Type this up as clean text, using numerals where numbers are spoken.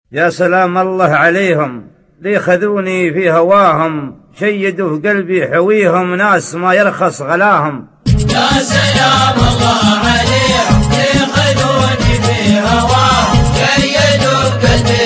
يا سلام الله عليهم لي خذوني في هواهم، شيدوا في قلبي حويهم، ناس ما يرخص غلاهم. يا سلام الله عليهم لي خذوني في هواهم، شيدوا في قلبي